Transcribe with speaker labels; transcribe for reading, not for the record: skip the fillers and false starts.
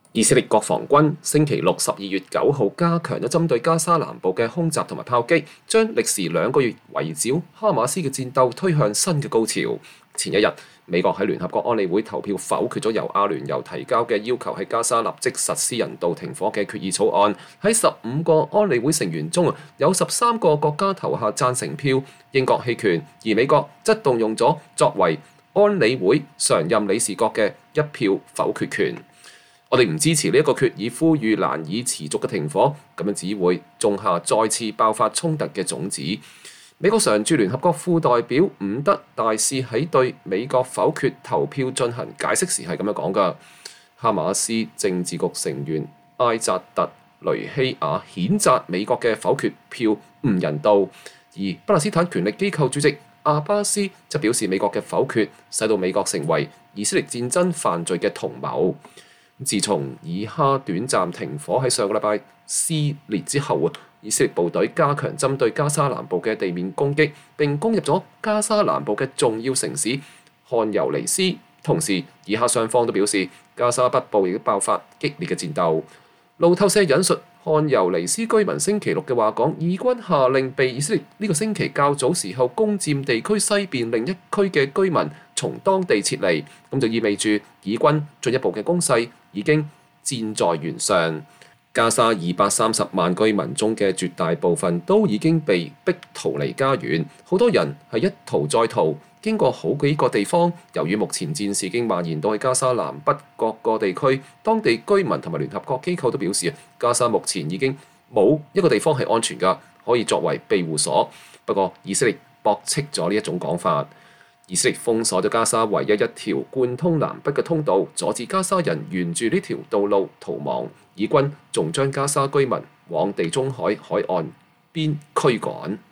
Speaker 1: 以色列國防軍星期六12月9號加強咗針對加沙南部嘅空襲同埋炮擊，將歷時2個月圍剿哈馬斯嘅戰鬥推向新嘅高潮。前一日，美國喺聯合國安理會投票否決咗由阿聯酋提交嘅要求喺加沙立即實施人道停火嘅決議草案。喺15個安理會成員中，有13個國家投下贊成票，英國棄權，而美國則動用咗作為安理會常任理事國嘅1票否決權。我哋唔支持呢一個決議，呼籲難以持續嘅停火，咁樣只會種下再次爆發衝突嘅種子。美國常駐聯合國副代表伍德大使喺對美國否決投票進行解釋時係咁樣講㗎：哈馬斯政治局成員埃扎特雷希亞譴責美國嘅否決票唔人道，而巴勒斯坦權力機構主席阿巴斯則表示美國嘅否決使到美國成為以色列戰爭犯罪嘅同謀。自從以哈短暫停火喺上個禮拜撕裂之後，以色列部隊加強針對加沙南部嘅地面攻擊，並攻入咗加沙南部嘅重要城市漢尤尼斯。同時，以哈雙方都表示加沙北部亦都爆發激烈嘅戰鬥。路透社引述漢尤尼斯居民星期六嘅話講，以軍下令被以色列呢個星期較早時候攻佔地區西邊另一區嘅居民從當地撤離，咁就意味住以軍進一步嘅攻勢已經箭在弦上。加沙230萬居民中嘅絕大部分都已經被逼逃離家園，好多人係一逃再逃，經過好幾個地方。由於目前戰事已經蔓延到去加沙南北各個地區，當地居民同埋聯合國機構都表示，加沙目前已經冇一個地方係安全㗎，可以作為庇護所。不過以色列駁斥咗呢一種講法。以色列封鎖咗加沙唯一一條貫通南北嘅通道，阻止加沙人沿住呢條道路逃亡。以軍仲將加沙居民往地中海海岸邊驅趕。